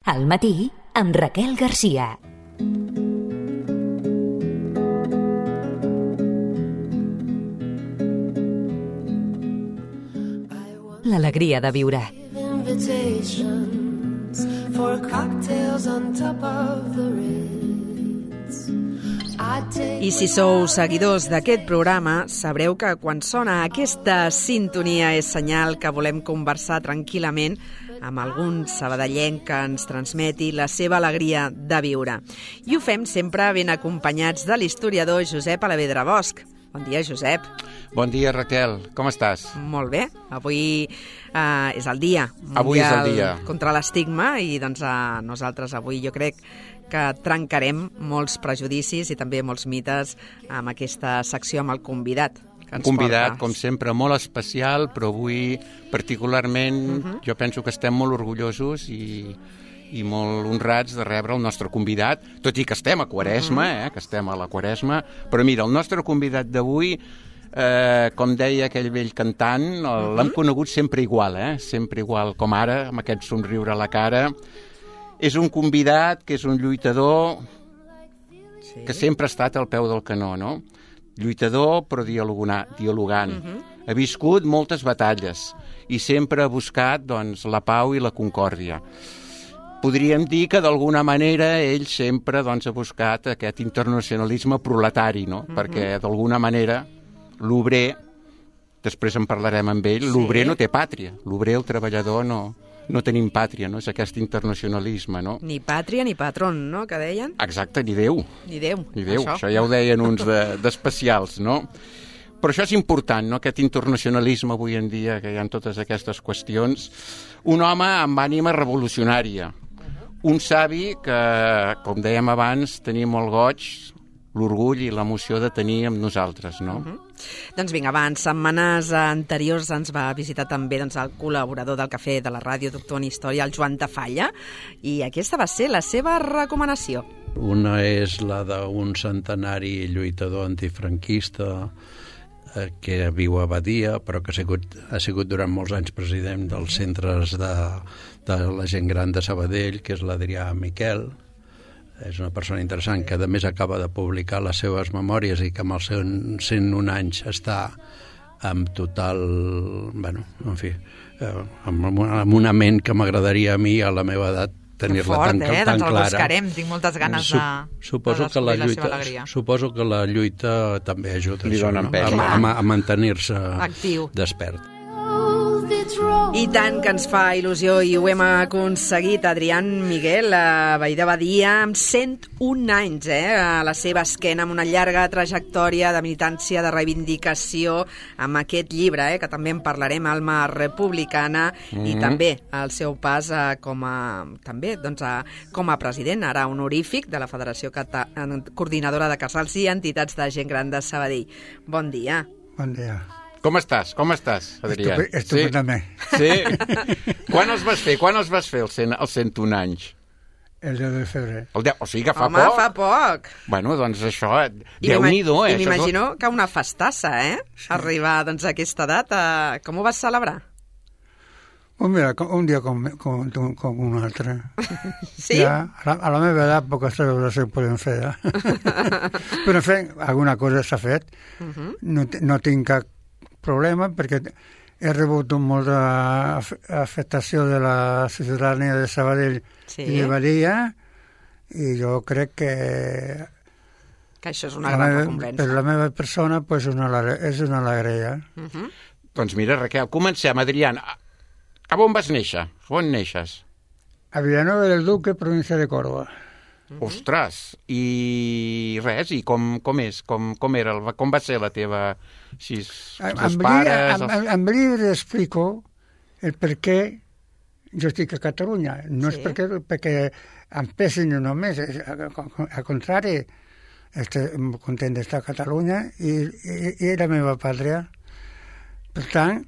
Al matí, amb Raquel Garcia. L'alegria de viure. I si sou seguidors d'aquest programa, sabreu que quan sona aquesta sintonia és senyal que volem conversar tranquil·lament amb algun sabadellenc que ens transmeti la seva alegria de viure. I ho fem sempre ben acompanyats de l'historiador Josep Alavedra Bosch. Bon dia, Josep. Bon dia, Raquel. Com estàs? Molt bé. Avui és el dia avui és el dia contra l'estigma i doncs nosaltres avui jo crec que trencarem molts prejudicis i també molts mites amb aquesta secció amb el convidat. Un convidat, com sempre, molt especial, però avui particularment jo penso que estem molt orgullosos i molt honrats de rebre el nostre convidat, tot i que estem a Quaresma, que estem a la Quaresma, però mira, el nostre convidat d'avui, com deia aquell vell cantant, l'hem conegut sempre igual com ara, amb aquest somriure a la cara. És un convidat que és un lluitador que sempre ha estat al peu del canó, no? Lluitador però dialogant. Ha viscut moltes batalles i sempre ha buscat doncs, la pau i la concòrdia. Podríem dir que d'alguna manera ell sempre doncs, ha buscat aquest internacionalisme proletari, no? Perquè d'alguna manera l'obrer, després en parlarem amb ell, l'obrer no té pàtria, l'obrer, el treballador no tenim pàtria, no? És aquest internacionalisme, no? Ni pàtria ni patrón, no?, que deien? Exacte, ni Déu. Ni Déu. Això ja ho deien uns d'especials, no? Però això és important, no?, aquest internacionalisme avui en dia, que hi ha totes aquestes qüestions. Un home amb ànima revolucionària, un savi que, com dèiem abans, tenia molt goig, l'orgull i l'emoció de tenir amb nosaltres, no? Doncs vinga, abans, setmanes anteriors ens va visitar també doncs, el col·laborador del Cafè de la Ràdio, doctor en Història, el Joan Tafalla, i aquesta va ser la seva recomanació. Una és la d'un centenari lluitador antifranquista que viu a Badia, però que ha sigut durant molts anys president dels centres de la gent gran de Sabadell, que és l'Adrià Miquel. És una persona interessant que a més acaba de publicar les seves memòries i que amb els seus 101 anys està amb total, amb una ment que m'agradaria a mi a la meva edat tenir-la tan clara. Doncs el buscarem, tinc moltes ganes de descobrir la seva alegria. Suposo que la lluita també ajuda a mantenir-se despert. I tant que ens fa il·lusió i ho hem aconseguit. Adrián Miguel, veí de Badia, amb 101 anys a la seva esquena, amb una llarga trajectòria de militància, de reivindicació, amb aquest llibre, que també en parlarem, Alma Republicana, i també el seu pas com a president, ara honorífic, de la Federació Coordinadora de Casals i Entitats de Gent Gran de Sabadell. Bon dia. Bon dia. Com estàs, Adrià? Estupendament. Sí? Quan els vas fer, els 101 anys? El 10 de febrer. O sigui que fa poc. Home, fa poc. Bueno, doncs això, Déu-n'hi-do, I m'imagino que una festassa, Sí. Arribar doncs, a aquesta data. Com ho vas celebrar? Mira, un dia com un altre. Sí? Ja, a la meva edat poques celebracions podem fer, Però, en fi, alguna cosa s'ha fet. No tinc cap problema perquè he rebut molta afectació de la ciutadania de Sabadell i de Badia i jo crec que això és una gran recompensa. Per la meva persona és una alegria. Doncs mira, Raquel, comencem. Adrián, a on vas néixer? On neixes? A Vilanova del Duque, província de Córdoba. Ostres, i res, i com era, com va ser la teva... En llibre explico el per què jo estic a Catalunya. No és perquè em pesin només, al contrari, estic content d'estar a Catalunya i la meva pàtria. Per tant,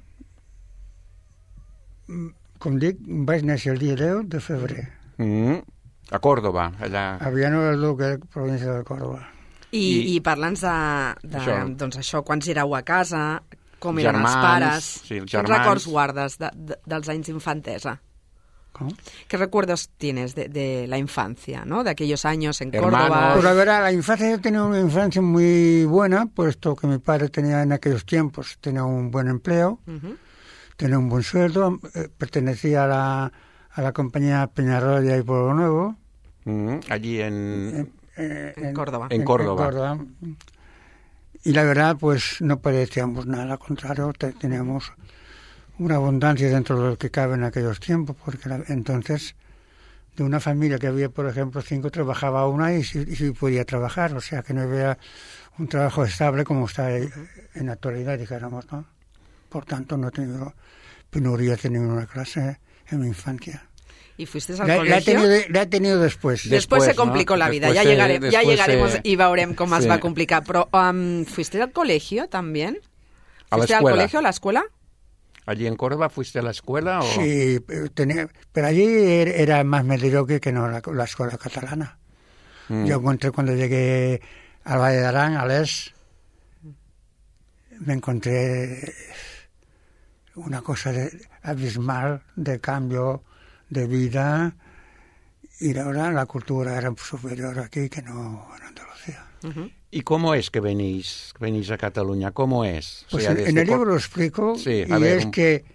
com dic, vaig néixer el dia 10 de febrer. A Córdoba, allà... A Vilanova del Duque, província de Córdoba. I parla'ns doncs això, quants éreu a casa, com eren els pares, quins records guardes dels anys d'infantesa? ¿Cómo? ¿Qué recuerdos tienes de la infancia, ¿no? De aquellos años en Hermanos. Córdoba. Pues la verdad, la infancia, yo tenía una infancia muy buena, puesto que mi padre tenía en aquellos tiempos, tenía un buen empleo, tenía un buen sueldo, pertenecía a la compañía Peñarroya y Pueblo Nuevo. Allí en Córdoba. En Córdoba. Y la verdad, pues no padecíamos nada, al contrario, teníamos una abundancia dentro de lo que cabe en aquellos tiempos, porque entonces de una familia que había, por ejemplo, 5, trabajaba una y sí podía trabajar, o sea que no había un trabajo estable como está en la actualidad, dijéramos, ¿no? Por tanto, no he tenido penurias de ninguna clase en mi infancia. ¿Y fuiste al colegio? La he tenido después. Después se complicó la vida, Después ya llegaremos i veurem com es sí. va complicar. Però ¿fuiste al colegio también? A la ¿Fuiste al escuela. colegio, a la escuela? ¿Allí en Córdoba fuiste a la escuela? O... Sí, pero allí era más mediocre que no la escuela catalana. Yo encontré cuando llegué al Valle de Arán, a Les, me encontré una cosa abismal de cambio de vida, y ahora la cultura era superior aquí que no en Andalucía. ¿Y cómo es que venís a Cataluña? ¿Cómo es? Pues O sea, en el libro lo explico, sí, y es que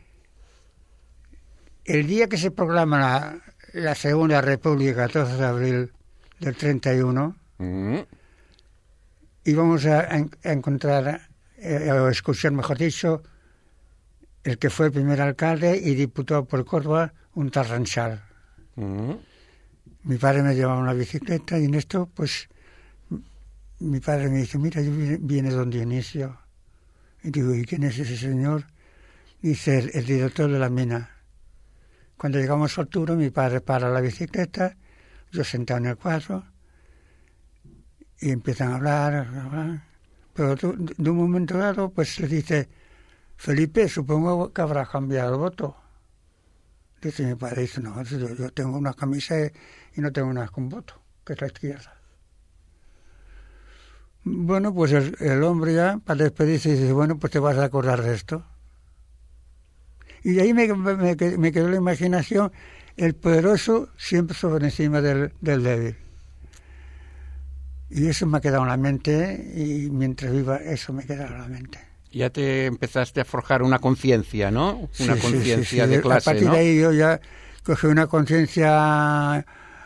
el día que se proclama la Segunda República, 14 de abril del 31, íbamos a encontrar, o escuchar, mejor dicho, el que fue el primer alcalde y diputado por Córdoba, un tal Ranchal. Mi padre me llevaba una bicicleta y en esto, pues, mi padre me dice, mira, viene don Dionisio. Y digo, ¿y quién es ese señor? Dice, el director de la mina. Cuando llegamos a Arturo, mi padre para la bicicleta, yo sentado en el cuadro, y empiezan a hablar. Pero de un momento dado, pues le dice, Felipe, supongo que habrás cambiado el voto. Dice mi padre, dice, no, yo tengo una camisa y no tengo nada con voto, que es la izquierda. Bueno, pues el hombre ya, para despedirse, dice, bueno, pues te vas a acordar de esto. Y de ahí me quedó la imaginación, el poderoso siempre sobre encima del débil. Y eso me ha quedado en la mente, y mientras viva, eso me quedará en la mente. Ya te empezaste a forjar una conciencia, ¿no? Una conciencia sí. de clase, a partir ¿no? de ahí yo ya cogí una conciencia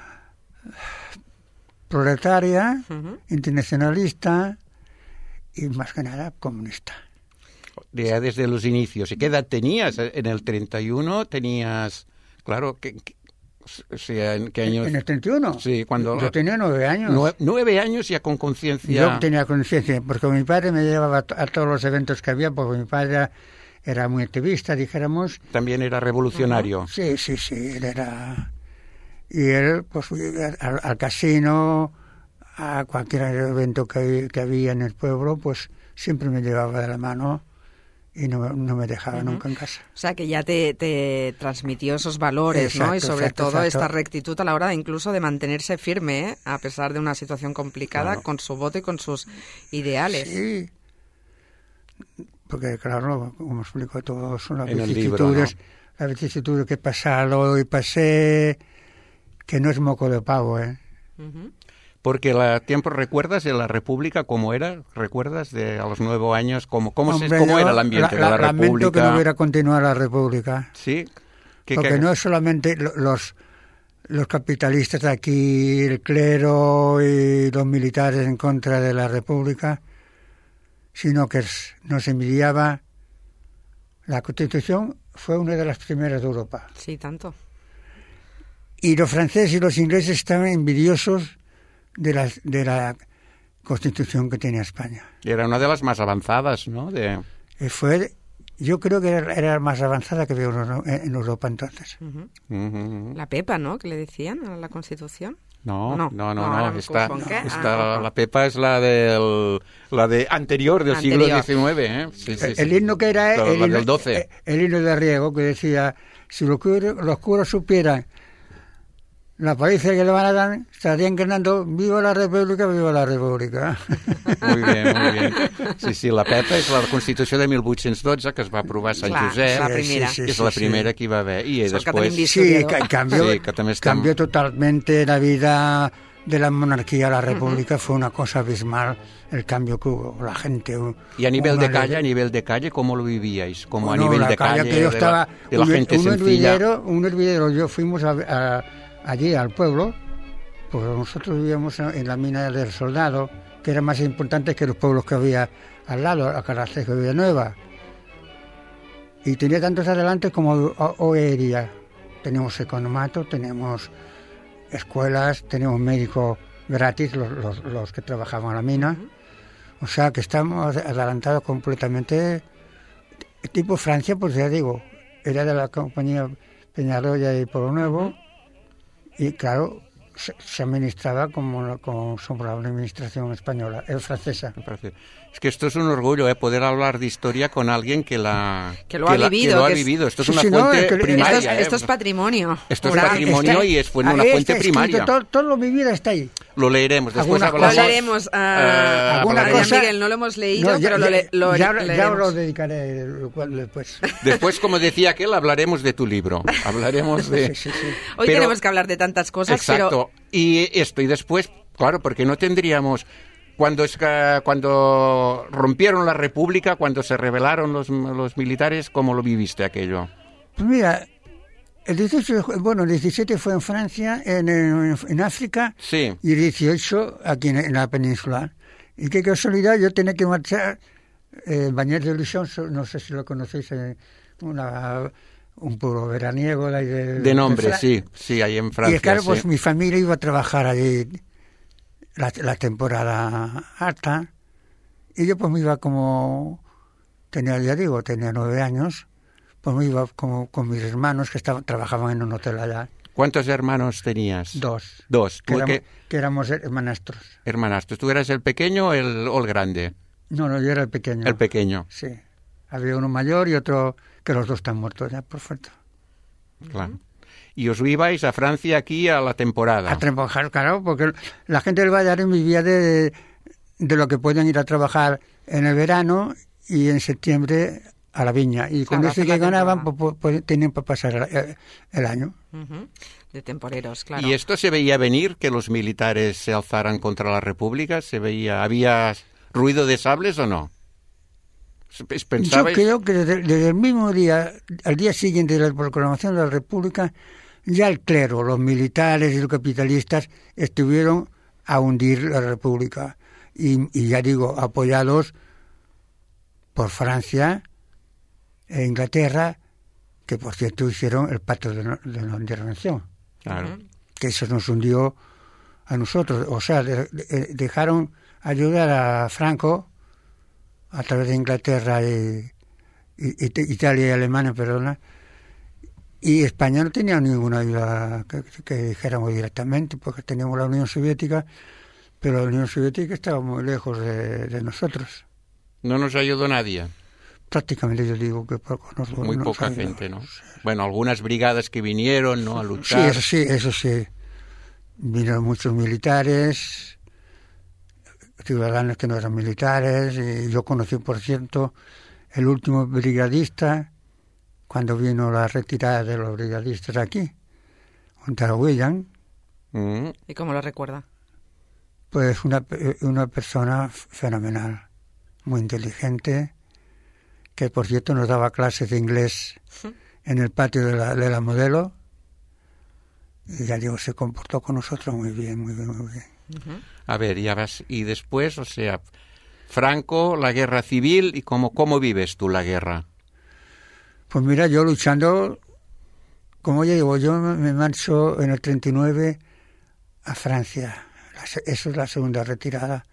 proletaria, internacionalista y más que nada comunista. Ya desde los inicios. ¿Y qué edad tenías? En el 31 tenías... Claro, o sea, ¿en qué años? ¿En el 31? Sí, cuando... Yo tenía 9 años. 9 años ya con conciencia... Yo tenía conciencia, porque mi padre me llevaba a todos los eventos que había, porque mi padre era muy activista, dijéramos. También era revolucionario. Sí, él era... Y él, pues, al casino, a cualquier evento que había en el pueblo, pues siempre me llevaba de la mano y no me dejaba nunca en casa. O sea, que ya te transmitió esos valores, exacto, ¿no? Y sobre todo exacto. esta rectitud a la hora de incluso de mantenerse firme, a pesar de una situación complicada, claro, con su voto y con sus ideales. Sí, porque claro, como explico todo, son las en vicisitudes, libro, ¿no? Las vicisitudes que he pasado y pasé, que no es moco de pavo, ¿eh? Porque ¿recuerdas de la República cómo era? ¿Recuerdas a los 9 años cómo era el ambiente de la República? Lamento que no hubiera continuado la República. Sí. Porque no es solamente los capitalistas de aquí, el clero y los militares en contra de la República, sino que nos envidiaba. La Constitución fue una de las primeras de Europa. Sí, tanto. Y los franceses y los ingleses estaban envidiosos de la Constitución que tenía España. Era una de las más avanzadas, ¿no? Yo creo que era más avanzada que había en Europa entonces. La Pepa, ¿no? Que le decían a la Constitución. No. Esta, la Pepa es la de anterior del siglo XIX, ¿eh? Sí. El himno que era del 12. El himno de Riego, que decía, si los curas supieran la paliza que le van a dar, estarían gritando «Viva la República, viva la República». Muy bien. Sí, la PEPA és la Constitució de 1812, que es va aprovar a Sant Josep. La primera. És la primera que hi va haver. I després... Sí, cambió totalmente la vida de la monarquía a la república. Fue una cosa abismal el cambio que hubo, la gente. Y a nivel de calle, ¿cómo lo vivíais? Como a nivel de calle, que yo estaba, de la gente sencilla. Un hervidero, yo fuimos allí al pueblo, pues nosotros vivíamos en la mina del Soldado, que era más importante que los pueblos que había al lado, a Caracejo y Villanueva. Y tenía tantos adelantos como Oería. Teníamos economato, teníamos escuelas, teníamos médicos gratis, los que trabajaban en la mina. O sea que estamos adelantados completamente. Tipo Francia, pues ya digo, era de la compañía Peñarroya y Pueblo Nuevo, y claro, se administraba como sobre la administración española, francesa. Es que esto es un orgullo, poder hablar de historia con alguien que lo ha vivido. Esto es una fuente primaria. Esto es patrimonio. Esto es patrimonio y es una fuente primaria. Todo mi vida está ahí. Lo leeremos. Después hablamos. Lo leeremos. Alguna cosa, Miguel, no lo hemos leído, pero lo ya leeremos. lo dedicaré después. Después, como decía aquel, hablaremos de tu libro. Hablaremos de... Sí. Hoy tenemos que hablar de tantas cosas. Exacto. Y después, claro, porque no tendríamos... Cuando rompieron la República, cuando se rebelaron los militares, ¿cómo lo viviste aquello? Pues mira, el 17 fue en Francia, en África, sí. Y el 18 aquí en la península. Y qué casualidad, yo tenía que marchar Bagnères de Luchon, no sé si lo conocéis, un pueblo veraniego de ahí de nombre, sí, ahí en Francia. Y claro, sí. Pues mi familia iba a trabajar allí la temporada alta, y yo pues me iba tenía 9 años, pues me iba como con mis hermanos que trabajaban en un hotel allá. ¿Cuántos hermanos tenías? Dos. Que éramos hermanastros. Hermanastros. ¿Tú eras el pequeño o el grande? No, yo era el pequeño. El pequeño. Sí. Había uno mayor y otro que los dos están muertos ya, por falta. Claro. Y os ibais a Francia aquí a la temporada. A trabajar, claro, porque la gente del Vallarín vivía de lo que podían ir a trabajar en el verano y en septiembre a la viña. Y con eso que ganaban, pues tenían para pasar el año. De temporeros, claro. ¿Y esto se veía venir, que los militares se alzaran contra la República? ¿Había ruido de sables o no? ¿Pensabais? Yo creo que desde el mismo día, al día siguiente de la proclamación de la República, ya el clero, los militares y los capitalistas estuvieron a hundir la República. Y ya digo, apoyados por Francia e Inglaterra, que por cierto hicieron el pacto de no intervención. Claro. Que eso nos hundió a nosotros. O sea, dejaron ayudar a Franco a través de Inglaterra y Italia y Alemania, perdona. Y España no tenía ninguna ayuda que dijéramos directamente, porque teníamos la Unión Soviética, pero la Unión Soviética estaba muy lejos de nosotros. ¿No nos ayudó nadie? Prácticamente yo digo que muy poca gente, ¿no? Bueno, algunas brigadas que vinieron, ¿no?, a luchar. Sí, eso sí. Vinieron muchos militares, ciudadanos que no eran militares, y yo conocí, por cierto, el último brigadista cuando vino la retirada de los brigadistas aquí, contra William. ¿Y cómo lo recuerda? Pues una persona fenomenal, muy inteligente, que por cierto nos daba clases de inglés en el patio de la Modelo, y ya digo, se comportó con nosotros muy bien, muy bien, muy bien. A ver, ya vas, y después, o sea, Franco, la guerra civil, ¿y cómo vives tú la guerra? Pues mira, yo luchando, como ya digo, yo me marcho en el 39 a Francia. Eso es la segunda retirada.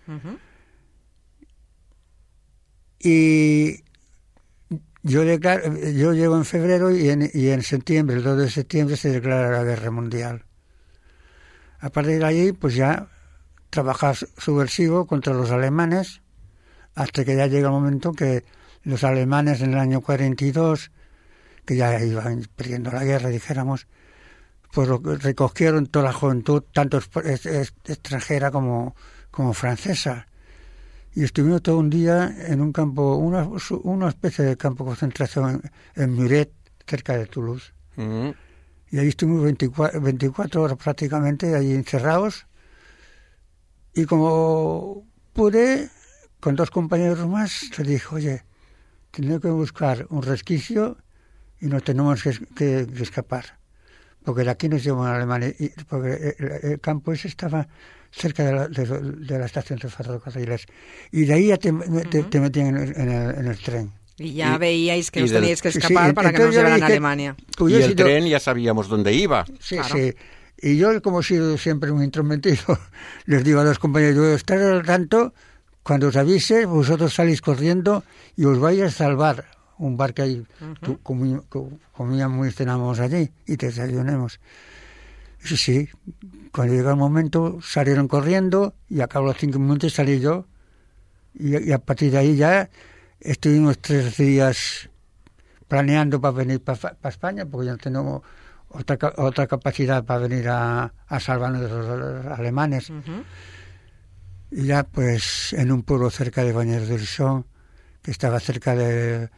Y yo llego en febrero y en septiembre, el 2 de septiembre, se declara la guerra mundial. A partir de ahí, pues ya trabajar subversivo contra los alemanes, hasta que ya llega el momento que los alemanes en el año 42, que ya iban perdiendo la guerra, dijéramos, pues recogieron toda la juventud, tanto extranjera como francesa. Y estuvimos todo un día en un campo, una especie de campo de concentración en Muret, cerca de Toulouse. Uh-huh. Y ahí estuvimos 24 horas prácticamente, allí encerrados. Y como pude, con 2 compañeros más, les dije, oye, tenemos que buscar un resquicio y nos tenemos que escapar. Porque de aquí nos llevan a Alemania, porque el campo ese estaba cerca de la estación de ferrocarriles. Y de ahí ya te metían en el tren. Y ya veíais que os teníais que escapar para que no os llevaran a Alemania. Y el tren ya sabíamos dónde iba. Sí, claro. Sí. Y yo, como he sido siempre muy intrometido, les digo a los compañeros, estar al tanto, cuando os avise, vosotros salís corriendo y os vais a salvar un bar que hay, comíamos y cenábamos allí y desayunemos. Sí, cuando llegó el momento salieron corriendo y a cabo de los 5 minutos salí yo y a partir de ahí ya estuvimos 3 días planeando para venir para España, porque ya no tenemos otra capacidad para venir a salvarnos de los alemanes. Uh-huh. Y ya pues en un pueblo cerca de Bagnères-de-Luçon, que estaba cerca del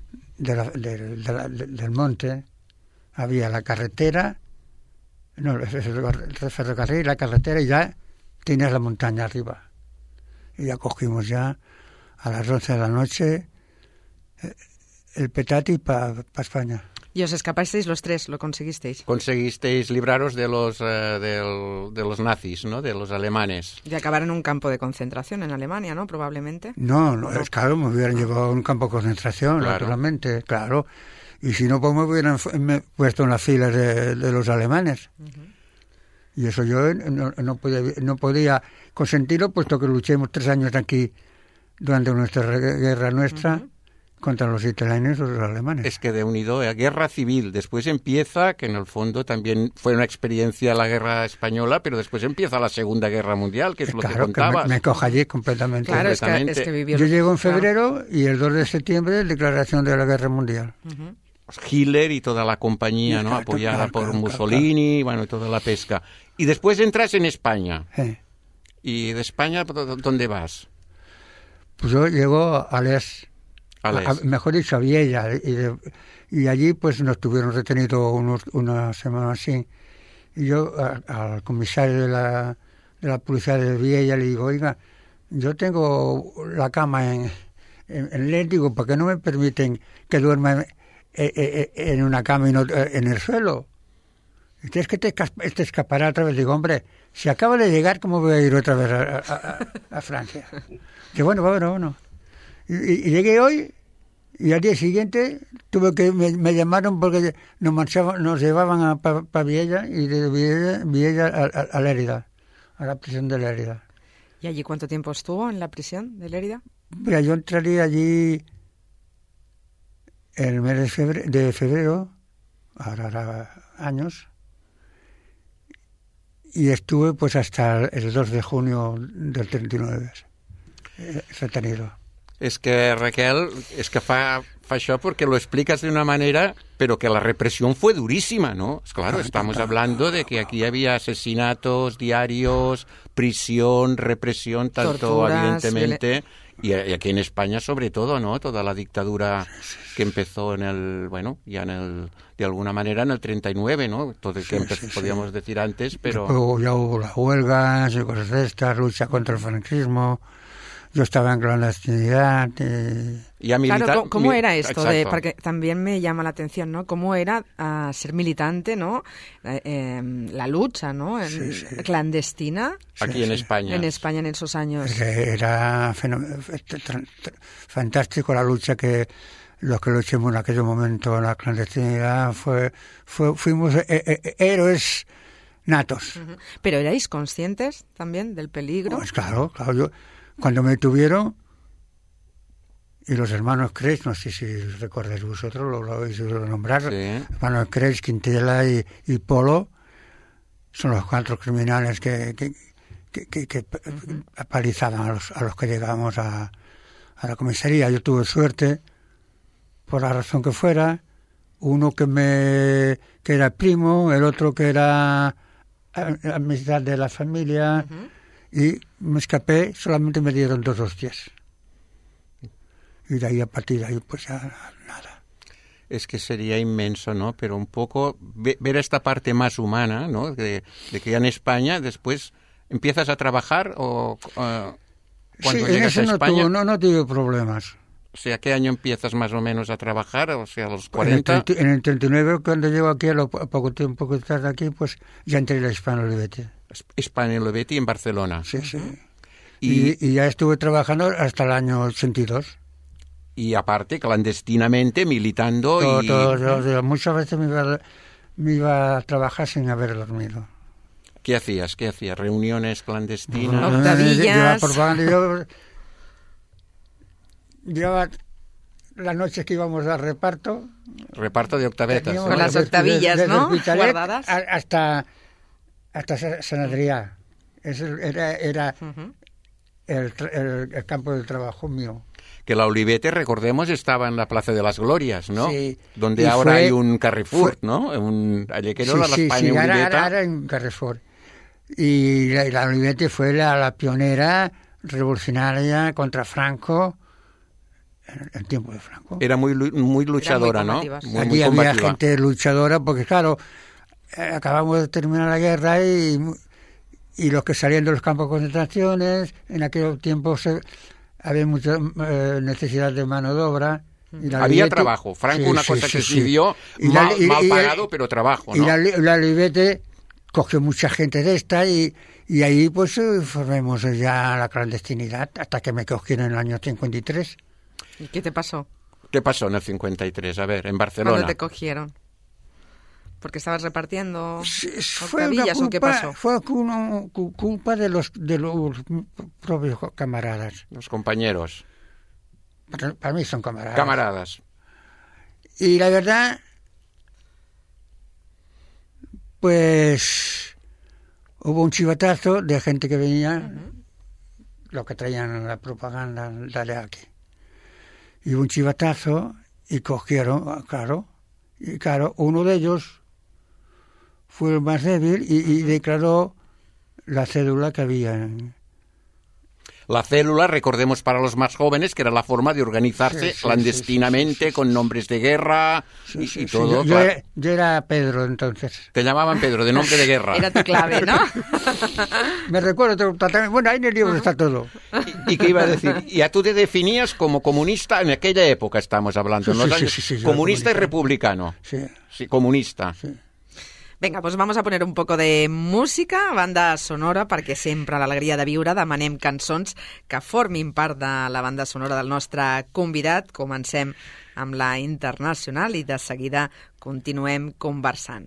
monte, había la carretera, el ferrocarril, la carretera, y ya tenías la montaña arriba. Y ya cogimos ya a las 11 de la noche el Petati para España. ¿Y os escapasteis los 3? ¿Lo conseguisteis? Conseguisteis libraros de los nazis, ¿no? De los alemanes. Y acabar en un campo de concentración en Alemania, ¿no? Probablemente. No, es claro, me hubieran llevado a un campo de concentración, claro. Naturalmente, claro. Y si no, pues me hubieran puesto en las filas de los alemanes. Uh-huh. Y eso yo no podía consentirlo, puesto que luchemos 3 años aquí durante nuestra guerra nuestra. Uh-huh. Contra los italianos o los alemanes. Es que de unido a guerra civil, después empieza, que en el fondo también fue una experiencia la guerra española, pero después empieza la Segunda Guerra Mundial, que es claro, lo que contabas. Que me coja allí completamente. Claro, es que vivió... Yo llego en febrero y el 2 de septiembre declaración de la Guerra Mundial. Uh-huh. Hitler y toda la compañía, ¿no? Apoyada por Mussolini, bueno, toda la pesca. Y después entras en España. ¿Y de España dónde vas? Pues yo llego a Les. Mejor dicho, a Viella, y allí pues nos tuvieron retenido una semana así. Y yo al comisario de la policía de Viella le digo, oiga, yo tengo la cama en Les, digo, ¿por qué no me permiten que duerma en una cama y no en el suelo? Y es que te escapará otra vez. Digo, hombre, si acabo de llegar, ¿cómo voy a ir otra vez a Francia? Que bueno. Y llegué hoy y al día siguiente me llamaron porque nos llevaban para Viella y de Viella a Lérida, a la prisión de Lérida. ¿Y allí cuánto tiempo estuvo en la prisión de Lérida? Mira, yo entré allí en el mes de febrero, ahora años, y estuve pues hasta el 2 de junio del 39 retenido. Es que, Raquel, fa això porque lo explicas de una manera, pero que la represión fue durísima, ¿no? Claro, estamos hablando de que aquí había asesinatos diarios, prisión, represión, tanto torturas, evidentemente, y aquí en España sobre todo, ¿no? Toda la dictadura que empezó de alguna manera en el 39, ¿no? Todo el que podíamos decir antes, pero... Luego ya hubo las huelgas y cosas de estas, lucha contra el franquismo. Yo estaba en clandestinidad. Claro, ¿cómo era esto? Porque también me llama la atención, ¿no? ¿Cómo era ser militante, ¿no? La lucha, ¿no? Clandestina. Aquí en España. En España en esos años. Era fantástico la lucha que los que luchamos en aquel momento en la clandestinidad. Fuimos héroes natos. Uh-huh. ¿Pero erais conscientes también del peligro? Pues claro. Cuando me tuvieron, y los hermanos Creus, no sé si recordáis vosotros, lo habéis nombrado, sí. Hermanos Creus, Quintela y Polo, son los 4 criminales que apalizaban a los que llegábamos a la comisaría. Yo tuve suerte, por la razón que fuera, uno que era primo, el otro que era amistad de la familia, y me escapé, solamente me dieron 2 hostias. Y de ahí, a partir de ahí, pues ya nada. Es que sería inmenso, ¿no? Pero un poco ver esta parte más humana, ¿no? De que ya en España después empiezas a trabajar o cuando llegas a España. No tuve problemas. O sea, ¿qué año empiezas más o menos a trabajar? O sea, a los 40. En el 39, cuando llego aquí, a poco tiempo que estás aquí, pues ya entré en la Hispano-Olivetti. Hispano-Olivetti en Barcelona. Sí. Y ya estuve trabajando hasta el año 82. Y aparte, clandestinamente, militando. Todo. Muchas veces me iba a trabajar sin haber dormido. ¿Qué hacías? ¿Reuniones clandestinas? Octavillas. Llevaba las noches que íbamos al reparto. Reparto de octavetas. Con las octavillas, desde ¿no? Guardadas. Hasta San Adrià. Era el campo de trabajo mío. Que la Olivetti, recordemos, estaba en la Plaza de las Glorias, ¿no? Sí. Donde ahora hay un Carrefour, ¿no? Allí que era la España Olivetti. Ahora en Carrefour. Y la Olivetti fue la pionera revolucionaria contra Franco en el tiempo de Franco. Era muy luchadora, ¿no? Aquí había gente luchadora porque, claro, acabamos de terminar la guerra y los que salían de los campos de concentraciones, en aquel tiempo había mucha necesidad de mano de obra. Había trabajo. Franco, una cosa que se dio, mal pagado, pero trabajo, ¿no? Y la Olivetti cogió mucha gente de esta y ahí pues formemos ya la clandestinidad hasta que me cogieron en el año 53. ¿Y qué te pasó? ¿Qué pasó en el 53? A ver, en Barcelona. ¿Cuándo te cogieron? ¿Porque estabas repartiendo octavillas o qué pasó? Fue culpa de los propios camaradas. Los compañeros. Para mí son camaradas. Camaradas. Y la verdad, pues hubo un chivatazo de gente que venía, lo que traían la propaganda, dale aquí. Y hubo un chivatazo y cogieron, claro, uno de ellos fue el más débil y declaró la cédula que había. La célula, recordemos para los más jóvenes, que era la forma de organizarse clandestinamente, con nombres de guerra y todo. Yo era Pedro entonces. Te llamaban Pedro, de nombre de guerra. Era tu clave, ¿no? Me recuerdo totalmente. Bueno, ahí en el libro está todo. ¿Y qué iba a decir? ¿Y a tú te definías como comunista en aquella época, estamos hablando? ¿En los años? Comunista y republicano. Sí, comunista. Sí. Vinga, doncs vamos a poner un poco de música, banda sonora, perquè sempre a l'alegria de viure demanem cançons que formin part de la banda sonora del nostre convidat. Comencem amb la internacional i de seguida continuem conversant.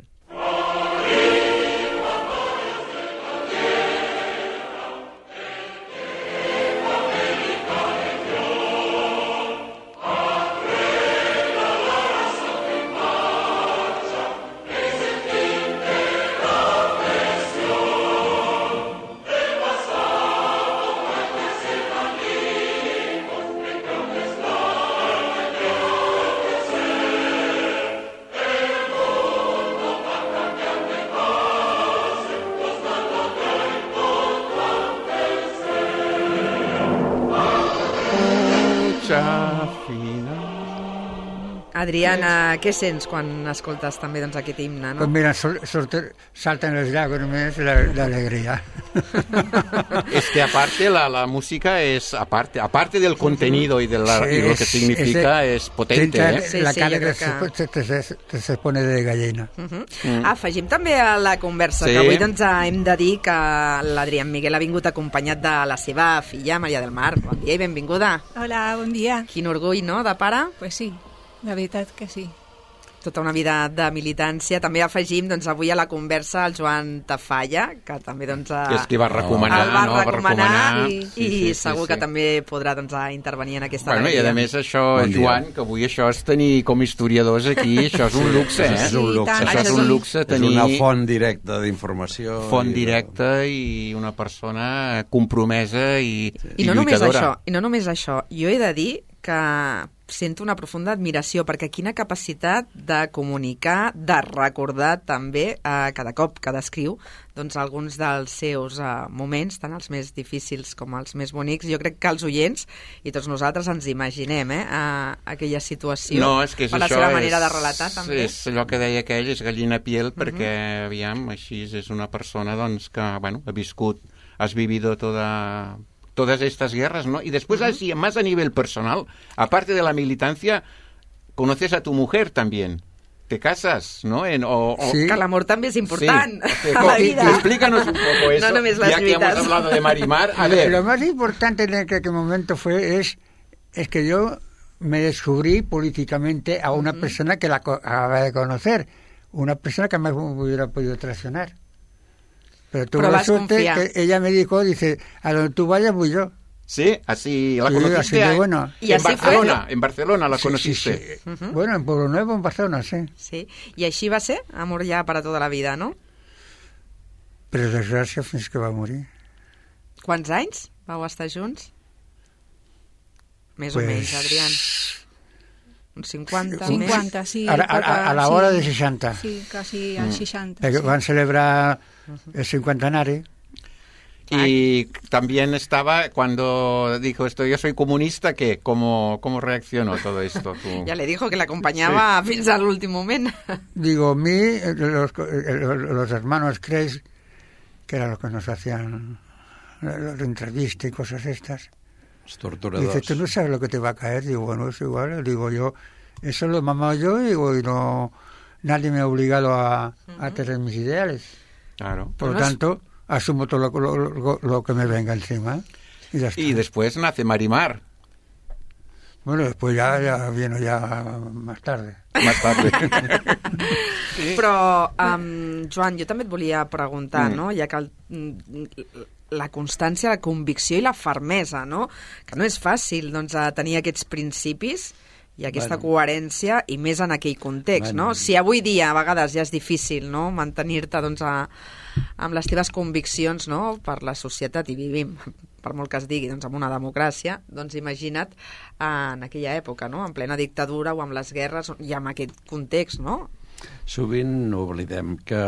Adriana, què sents quan escoltes també doncs, aquest himne? ¿no? Pues mira, saltan las lágrimas de alegría. Es que aparte la música es, aparte del contenido y, lo que significa, es potente. Sí, la cara que se pone de gallina. Afegim també a la conversa que avui doncs, hem de dir que l'Adrián Miguel ha vingut acompanyat de la seva filla, Maria del Mar. Bon dia i benvinguda. Hola, bon dia. Quin orgull, no?, de pare? Pues sí. La veritat que sí. Tota una vida de militància. També afegim doncs, avui a la conversa el Joan Tafalla, que també doncs, és qui va recomanar, el va recomanar sí, segur que també podrà doncs, intervenir en aquesta alegria. I a més això, Joan, que avui això és tenir com historiadors aquí, això és un luxe, eh? És un luxe. Això és un luxe tenir... És una font directa d'informació. Font directa i una persona compromesa i no lluitadora. I no només això. Jo he de dir que sento una profunda admiració, perquè quina capacitat de comunicar, de recordar també cada cop que descriu doncs, alguns dels seus moments, tant els més difícils com els més bonics. Jo crec que els oients i tots nosaltres ens imaginem aquella situació per la seva manera de relatar també. És allò que deia aquell, és gallina piel, perquè, aviam, així és una persona doncs, que ha viscut, has vivido todas estas guerras, ¿no? Y después, así, más a nivel personal, aparte de la militancia, conoces a tu mujer también. Te casas, ¿no? Sí. Que l'amor també és important a la vida. Explícanos un poco eso, no ya que hemos hablado de Marimar. A ver. Lo más importante en aquel momento es que yo me descubrí políticamente a una persona que la acababa de conocer, una persona que me hubiera podido traicionar. Pero tuve la suerte que ella me dice, a donde tú vayas voy yo. Sí, así la conociste. Así bueno. ¿Y así en Barcelona la conociste. Sí. Bueno, en Pueblo Nuevo, en Barcelona, sí. Sí, i així va ser? Amor ja per a tota la vida, no? Per desgràcia, fins que va morir. Quants anys vau estar junts? Més o menys, Adrián. Uns 50 més? 50, sí. A la hora de 60. Sí, quasi als 60. Sí. Van celebrar el cincuentenario. Y también estaba cuando dijo esto, yo soy comunista, ¿qué? ¿Cómo reaccionó todo esto? ¿Tú? Ya le dijo que le acompañaba fins al último momento. Digo, los hermanos Kreis, que eran los que nos hacían la entrevista y cosas estas. Los torturadores. Dice, tú no sabes lo que te va a caer. Digo, bueno, es igual. Digo, yo, eso lo he mamado yo, digo, y no, nadie me ha obligado a tener mis ideales. Claro. Por lo tanto, asumo todo lo que me venga encima. Y ya está. Y después nace Marimar. Bueno, después ya viene más tarde. Más tarde. Sí. Però, Joan, jo també et volia preguntar, no? Ja que la constància, la convicció i la fermesa, no? Que no és fàcil, doncs, tenir aquests principis i aquesta coherència, i més en aquell context, no? Si avui dia a vegades ja és difícil, no?, mantenir-te, doncs, amb les teves conviccions, no?, per la societat, i vivim, per molt que es digui, doncs, amb una democràcia, doncs imagina't en aquella època, no?, en plena dictadura o amb les guerres, i amb aquest context, no? Sovint oblidem que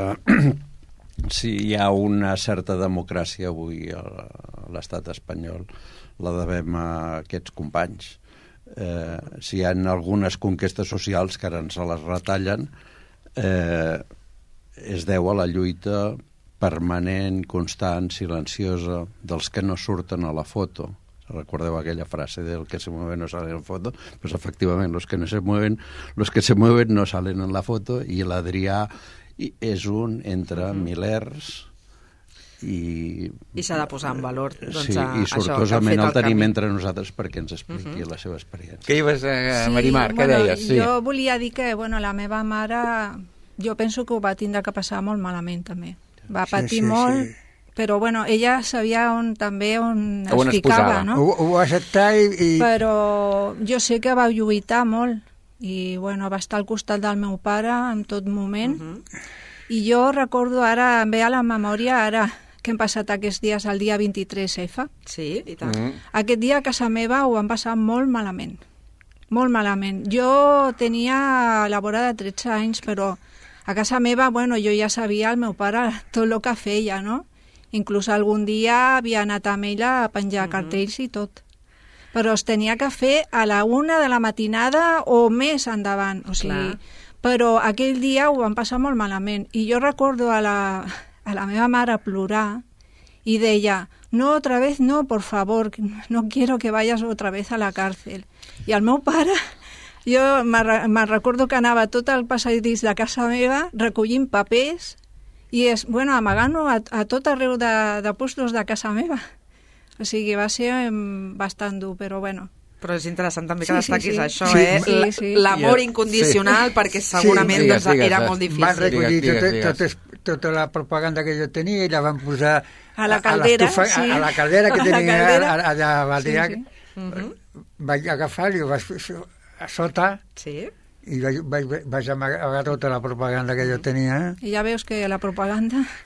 si hi ha una certa democràcia avui a l'estat espanyol, la devem a aquests companys. Si hi ha algunes conquestes socials que ara ens les retallen, es deu a la lluita permanent, constant, silenciosa dels que no surten a la foto. Recordeu aquella frase del que se mueve no sale en foto? Pues efectivament, los que se mueven no salen en la foto, i l'Adrià és un entre milers, i s'ha de posar en valor, doncs, sí, i sortosament el tenim entre nosaltres perquè ens expliqui la seva experiència. Què dius, Marimar? Què deies? Sí. Jo volia dir que la meva mare, jo penso que ho va tindre que passar molt malament també. Va patir molt, però ella sabia també on es ficava, no? Ho va acceptar Però jo sé que va lluitar molt i va estar al costat del meu pare en tot moment. I jo recordo ara, em ve a la memòria ara que hem passat aquests dies, el dia 23F. Sí, i tant. Aquest dia a casa meva ho van passar molt malament. Molt malament. Jo tenia la vora de 13 anys, però a casa meva, jo ja sabia el meu pare tot el que feia, no? Inclús algun dia havia anat amb ella a penjar cartells i tot. Però es tenia que fer a la 1 de la matinada o més endavant. O sigui, però aquell dia ho van passar molt malament. I jo recordo a la meva mare plorar y deia, no, otra vez no, por favor, no quiero que vayas otra vez a la cárcel. I el meu pare, jo me recordo que anava tot el passadís de casa meva recollint papers i amagant-ho a tot arreu de postos de casa meva. O sigui, va ser bastant dur, però bueno. Però és interessant també que destaquis això, l'amor incondicional, perquè segurament era molt difícil. Van recollir tota la propaganda que jo tenia i la van posar a la caldera, a la caldera que tenia allà a Valdrià. Vaig agafar-ho, vaig a sota i vaig amagar tota la propaganda que jo tenia. I ja veus que la propaganda...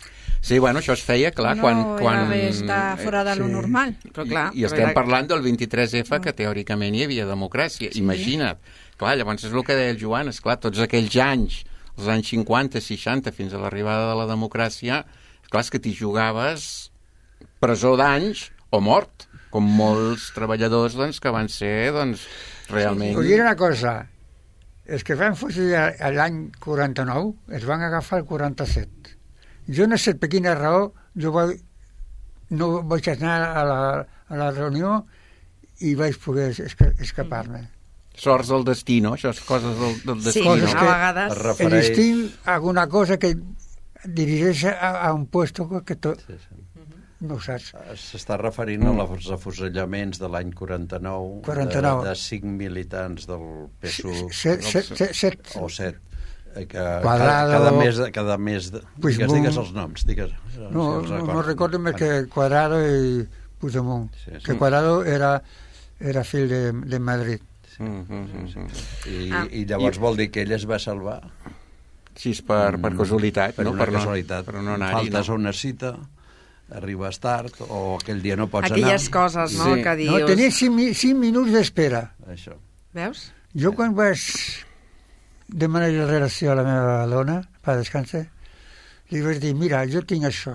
Sí, bueno, això es feia, clar, no quan... era res de fora de lo normal. Però clar, I estem parlant del 23F, que teòricament hi havia democràcia. Imagina't. Clar, llavors és el que deia el Joan, esclar, tots aquells anys, els anys 50, 60, fins a l'arribada de la democràcia, clar, és que t'hi jugaves presó d'anys o mort, com molts treballadors doncs, que van ser doncs, realment... Us diré una cosa, els que van fugir l'any 49 es van agafar el 47. Jo no sé per quina raó no vaig anar a la reunió i vaig poder escapar-me. Sorts del destí, no? Això és coses del destí. Sí, Coses a vegades... El destí, alguna cosa que dirigeix a un puesto que tot... No ho saps. S'està referint als afusellaments de l'any 49, de 5 militants del PSUV, o 7. Cada mes digues els noms. No recordo més que Cuadrado i Puigdemont. Que Cuadrado era fill de Madrid. I llavors vol dir que ell es va salvar? Sí, per casualitat. Per una casualitat. Per no anar-hi. Faltes a una cita, arribes tard, o aquell dia no pots anar. Aquelles coses, no?, que dius... No, tenia 5 minuts d'espera. Això. Veus? Jo quan vaig demanar la relació a la meva dona, per descansar, li vaig dir, mira, jo tinc això.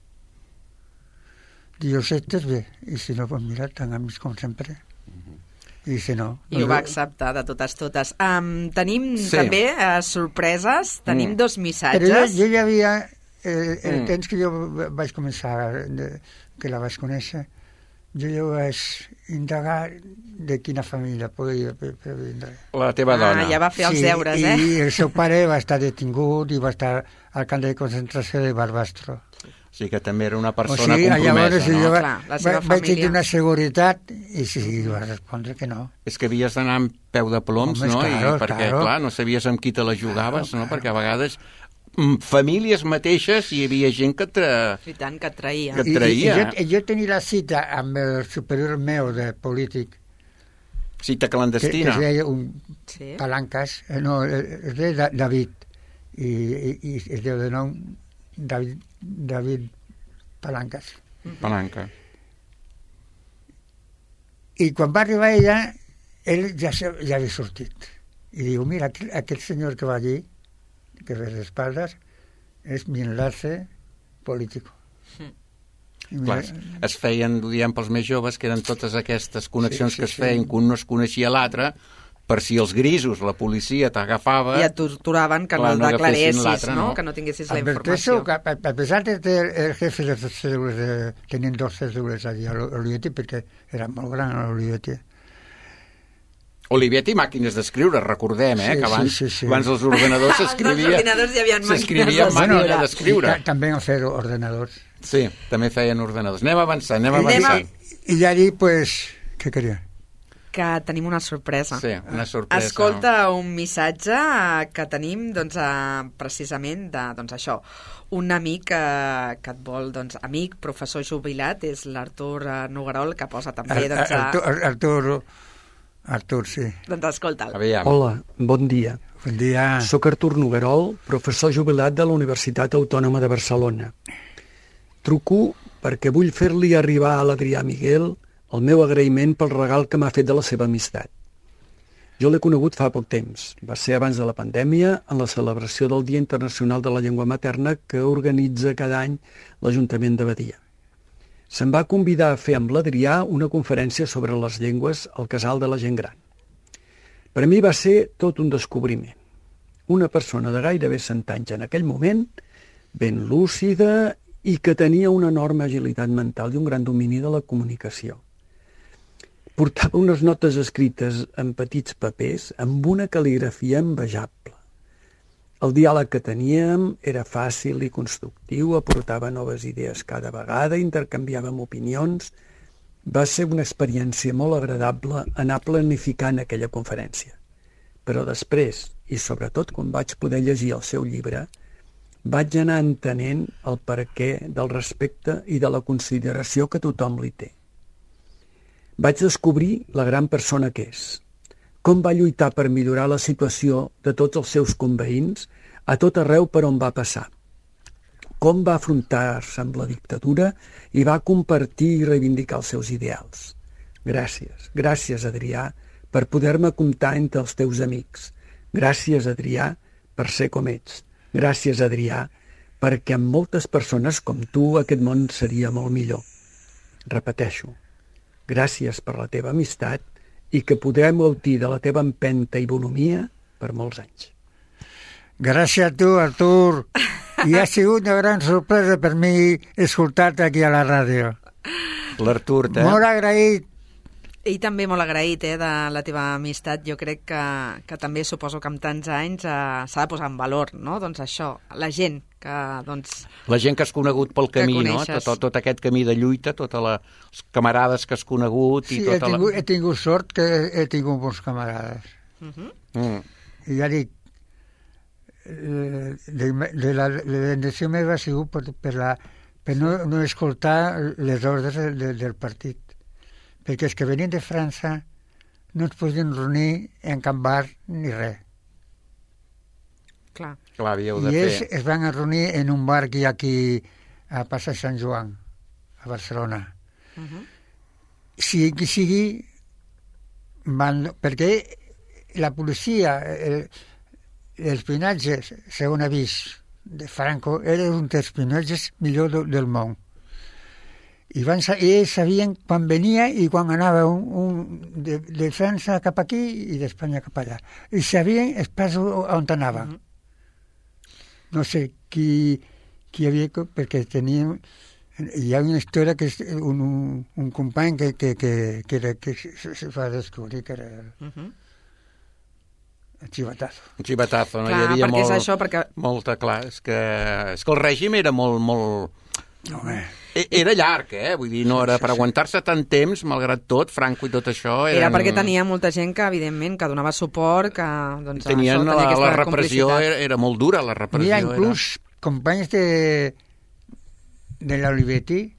Diu, ho acceptes bé? I si no, pues mira, tan amics com sempre. I si no... I ho va acceptar de totes. Tenim també sorpreses, tenim 2 missatges. Però jo ja havia... El temps que jo vaig començar, que la vaig conèixer, jo ja vaig indagar de quina família podia vindre. La teva dona. Ja va fer els deures, eh? I el seu pare va estar detingut i va estar al camp de concentració de Barbastro. O sigui que també era una persona compromesa, llavors, no? Jo vaig tenir una seguretat i sí, va respondre que no. És que havies d'anar amb peu de ploms, no? Perquè, clar, no sabies amb qui te la jugaves, no? Perquè a vegades famílies mateixes hi havia gent que I tant, que et traïa. Jo tenia la cita amb el superior meu de polític. Cita clandestina. Que es deia Palancas, no, es deia David, i es deia de nom David Palancas. Palanca. I quan va arribar ella, ell ja havia sortit. I diu, mira, aquest senyor que va allí, que ve de espaldas, és mi enlace político. Clar, es feien, ho diem pels més joves, que eren totes aquestes connexions que es feien, que un no es coneixia l'altre, per si els grisos, la policia t'agafava... I et torturaven que no el declaressis, no? Que no tinguessis la informació. A pesar de que el jefe de les cèdules tenien 2 cèdules allà a l'Olivetti, perquè era molt gran l'Olivetti. Olivetti, màquines d'escriure, recordem, que abans els ordenadors s'escrivia... Els ordinadors hi havia màquines d'escriure. d'escriure. També han fet ordenadors. Sí, també feien ordenadors. Anem avançant. I ja dir, pues, què queria? Que tenim una sorpresa. Sí, una sorpresa. Escolta un missatge que tenim, doncs, precisament de, doncs, això, un amic que et vol, doncs, amic, professor jubilat, és l'Artur Noguerol, que posa també, doncs... Artur, sí. Doncs escolta'l. Hola, bon dia. Bon dia. Soc Artur Noguerol, professor jubilat de la Universitat Autònoma de Barcelona. Truco perquè vull fer-li arribar a l'Adrià Miguel el meu agraïment pel regal que m'ha fet de la seva amistat. Jo l'he conegut fa poc temps. Va ser abans de la pandèmia, en la celebració del Dia Internacional de la Llengua Materna que organitza cada any l'Ajuntament de Badia. Se'm va convidar a fer amb l'Adrià una conferència sobre les llengües al Casal de la Gent Gran. Per a mi va ser tot un descobriment. Una persona de gairebé 100 anys en aquell moment, ben lúcida i que tenia una enorme agilitat mental i un gran domini de la comunicació. Portava unes notes escrites en petits papers amb una cal·ligrafia envejable. El diàleg que teníem era fàcil i constructiu, aportava noves idees cada vegada, intercanviàvem opinions. Va ser una experiència molt agradable anar planificant aquella conferència. Però després, i sobretot quan vaig poder llegir el seu llibre, vaig anar entenent el perquè del respecte i de la consideració que tothom li té. Vaig descobrir la gran persona que és. Com va lluitar per millorar la situació de tots els seus conveïns a tot arreu per on va passar. com va afrontar-se amb la dictadura i va compartir i reivindicar els seus ideals. Gràcies, gràcies, Adrià, per poder-me comptar entre els teus amics. Gràcies, Adrià, per ser com ets. Gràcies, Adrià, perquè amb moltes persones com tu aquest món seria molt millor. Repeteixo, gràcies per la teva amistat i que podrem gaudir de la teva empenta i bonomia per molts anys. Gràcies a tu, Artur. I ha sigut una gran sorpresa per mi escoltar-te aquí a la ràdio. L'Artur, Molt agraït. Ell també molt agraït de la teva amistat. Jo crec que també suposo que amb tants anys s'ha de posar en valor, no? Doncs això, la gent que... Doncs, la gent que has conegut pel camí, no? Coneixes. Tot aquest camí de lluita, totes les camarades que has conegut... Sí, i he tingut sort que he tingut bons camarades. I ja dic, la intenció meva ha sigut per no escoltar les ordres del partit. Perquè els que venien de França no es podien reunir en cap bar ni res. Clar, havíeu de I fer. ells es van reunir en un bar que hi ha aquí a Plaça Sant Joan, a Barcelona. Sigui qui sigui, perquè la policia, l'espionatge, segons avís de Franco, era un dels espionatges millor del món. I ells sabien quan venia i quan anava de França cap aquí i d'Espanya cap allà. I sabien els passos on anava. No sé qui havia... Perquè teníem... Hi ha una història que és un company que se va descobrir que era el xivatazo. Un xivatazo, no? Clar, Hi havia perquè és això, perquè... molta, clar, és que el règim era molt... Era llarg, vull dir, no era per aguantar-se tant temps, malgrat tot, Franco i tot això... Era perquè tenia molta gent que, evidentment, que donava suport, que doncs, tenien la repressió, era molt dura, la repressió. Hi ha inclús companys de l'Olivetti,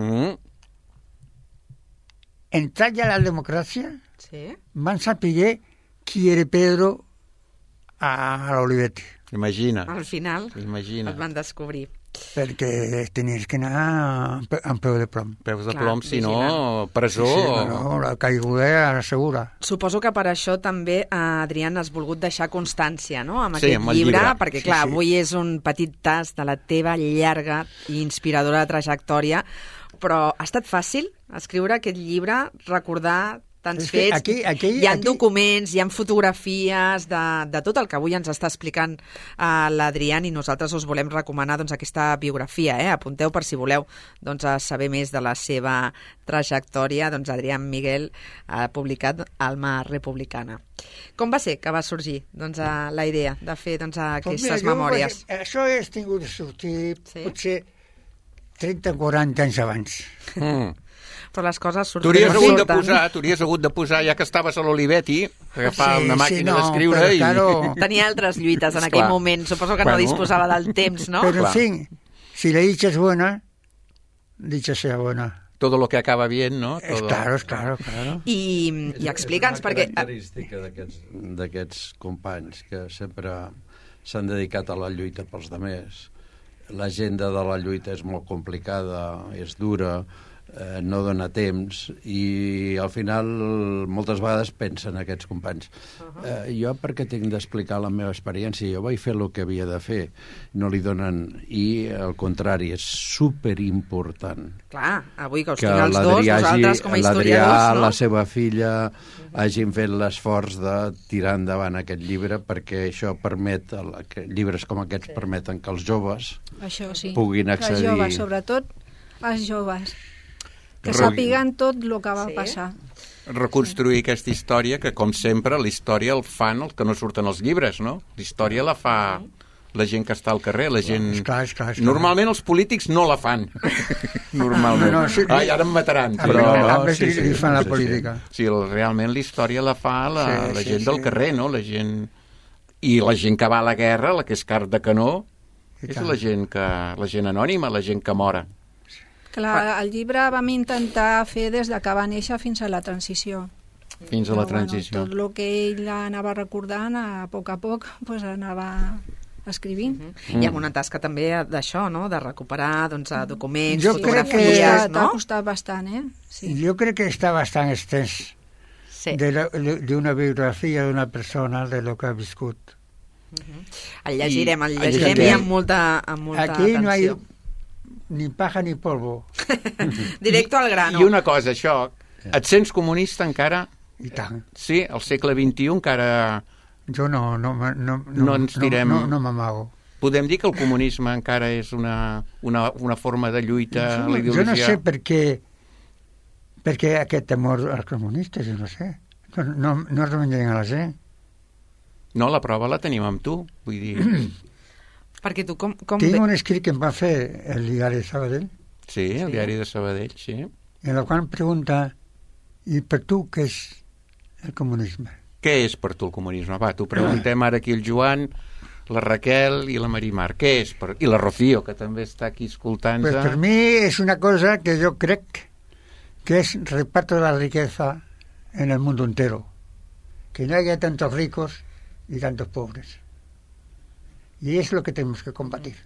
entrat ja a la democràcia, van saber qui era Pedro a l'Olivetti. Imagina. Al final el van descobrir. Perquè tenies que anar amb peu de plom. Peus de plom, si no, presó... No, la caiguda assegura. Suposo que per això també, Adrián, has volgut deixar constància, no?, amb aquest llibre, perquè, clar, avui és un petit tast de la teva llarga i inspiradora trajectòria, però ha estat fàcil escriure aquest llibre, recordar tants fets, hi ha documents, hi ha fotografies de tot el que avui ens està explicant l'Adrián, i nosaltres us volem recomanar aquesta biografia. Apunteu per si voleu saber més de la seva trajectòria. Adrián Miguel ha publicat Alma Republicana. Com va ser que va sorgir la idea de fer aquestes memòries? Això he tingut de sortir potser 30 o 40 anys abans. Però les coses surten. T'hauries hagut de posar, ja que estaves a l'Olivetti, agafar una màquina d'escriure i... Tenia altres lluites en aquell moment, suposo que no disposava del temps, no? Però, en fin, si la dicha es buena, dicha sea buena. Todo lo que acaba bien, ¿no? Claro. I explica'ns, perquè... És una característica d'aquests companys que sempre s'han dedicat a la lluita pels demés. L'agenda de la lluita és molt complicada, és dura, no dona temps, i al final moltes vegades pensen aquests companys. Jo perquè tinc d'explicar la meva experiència, jo vaig fer el que havia de fer, no li donen, i al contrari, és superimportant. Clar, avui que us tinc els dos, vosaltres com a historiadors, no? La seva filla hagin fet l'esforç de tirar endavant aquest llibre, perquè això permet, llibres com aquests permeten que els joves puguin accedir... Els joves, sobretot els joves, que sàpiguen tot el que va passar. Reconstruir aquesta història, que com sempre la història el fan els que no surten als llibres, no? La història la fa la gent que està al carrer, la gent... Esclar. Normalment els polítics no la fan. Normalment. Ai, ara em mataran. Sí, fan la política. Sí, realment la història la fa la gent del carrer, no? La gent... I la gent que va a la guerra, la que és carn de canó, és la gent anònima, la gent que mora. Clar, el llibre vam intentar fer des de que va néixer fins a la transició. Fins a la transició. Tot el que ell anava recordant, a poc, anava escrivint. Hi ha una tasca també d'això, no?, de recuperar documents, Jo crec que fotografies, T'ha no? costat bastant, Sí. Jo crec que està bastant extens Sí. d'una biografia d'una persona, de lo que ha viscut. El llegirem I i amb molta Aquí no hi ha atenció. ni paja ni polvo. Directo al grano. I una cosa, això, et sents comunista encara? I tant. Sí, al segle XXI encara Jo no ens tirem... No m'amago. Podem dir que el comunisme encara és una forma de lluita a la Jo no ideologia? sé per què aquest temor als comunistes, jo no sé. No es remenyen a la gent. No, la prova la tenim amb tu, vull dir... Perquè tu com Tinc un escrit que em va fer el diari de Sabadell, Sí, el diari de Sabadell, sí. en el qual em pregunta, i per tu què és el comunisme? Què és per tu el comunisme? Va, t'ho preguntem ara aquí el Joan, la Raquel i la Marimar. Què és? I la Rocío, que també està aquí escoltant-nos. Pues per mi és una cosa que jo crec que es reparto de la riqueza en el mundo entero. Que no haya tantos ricos y tantos pobres. Y es lo que tenemos que combatir.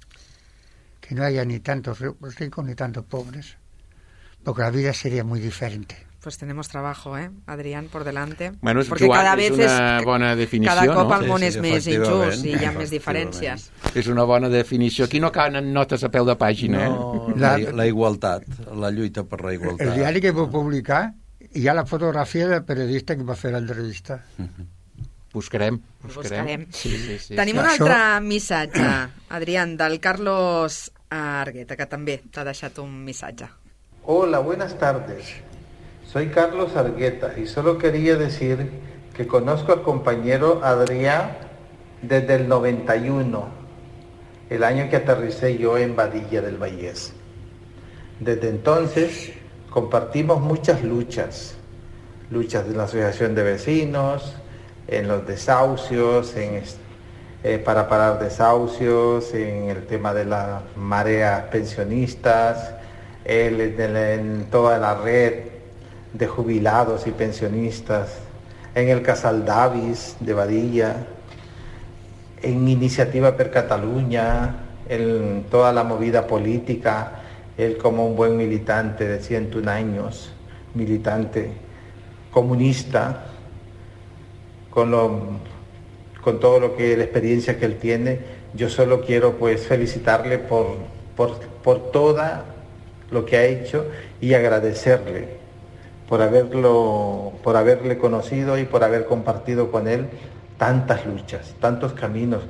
Que no haya ni tantos ricos ni tantos pobres. Porque la vida sería muy diferente. Pues tenemos trabajo, Adrián, por delante. Bueno, Porque Joan, cada és vez una bona definició, cada cop no? el món és més efectivament. injust i hi ha més diferències. És una bona definició. Aquí no caben notes a peu de pàgina, No, la igualtat, la lluita per la igualtat. El diari que puc publicar hi ha la fotografia del periodista que va fer l'entrevista. Buscarem. Sí. Tenim un altre missatge, Adrián, del Carlos Argueta, que també t'ha deixat un missatge. Hola, buenas tardes. Soy Carlos Argueta y solo quería decir que conozco al compañero Adrián desde el 91, el año que aterricé yo en Badilla del Vallés. Desde entonces compartimos muchas luchas de la asociación de vecinos, en los desahucios, para parar desahucios, en el tema de las mareas pensionistas, en toda la red de jubilados y pensionistas, en el Casal Davis de Badilla, en Iniciativa per Cataluña, en toda la movida política, él como un buen militante de 101 años, militante comunista, con todo lo que la experiencia que él tiene. Yo solo quiero pues felicitarle por toda lo que ha hecho y agradecerle por haberle conocido y por haber compartido con él tantas luchas, tantos caminos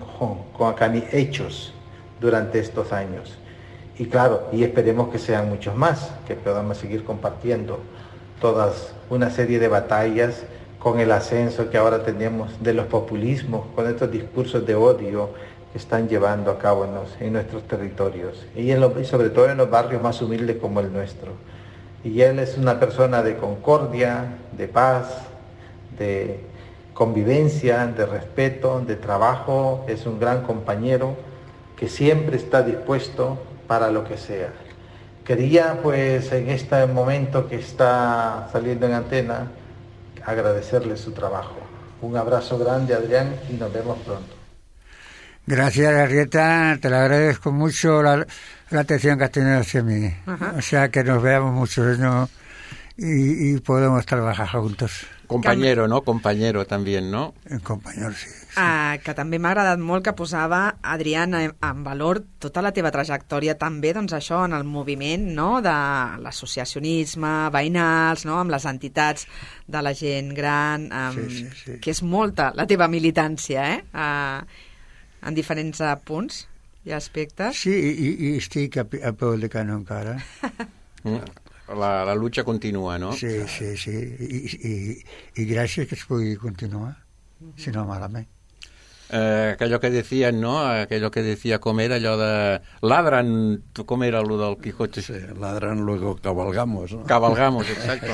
hechos durante estos años. Y claro, y esperemos que sean muchos más, que podamos seguir compartiendo todas una serie de batallas con el ascenso que ahora tenemos de los populismos, con estos discursos de odio que están llevando a cabo en nuestros territorios y sobre todo en los barrios más humildes como el nuestro. Y él es una persona de concordia, de paz, de convivencia, de respeto, de trabajo. Es un gran compañero que siempre está dispuesto para lo que sea. Quería pues en este momento que está saliendo en antena agradecerle su trabajo. Un abrazo grande, Adrián, y nos vemos pronto. Gracias, Arrieta, te lo agradezco mucho la atención que has tenido hacia mí. Ajá. O sea, que nos veamos mucho, ¿no? Y podemos trabajar juntos. Compañero, no? Compañero també, no? Compañero, sí. Que també m'ha agradat molt que posava, Adrián, en valor tota la teva trajectòria també, doncs això, en el moviment, no?, de l'associacionisme, veïnals, no?, amb les entitats de la gent gran, sí. que és molta la teva militància, en diferents punts i aspectes. Sí, i estic a peu de canó encara. La lucha continua, no? Sí. I gràcies que es pugui continuar, si no malament. Aquello que decían, ¿no? Aquello que decía, com era allò de... Ladran, com era lo del Quijote? Sí, ladran, luego cabalgamos, ¿no? Cabalgamos, exacto.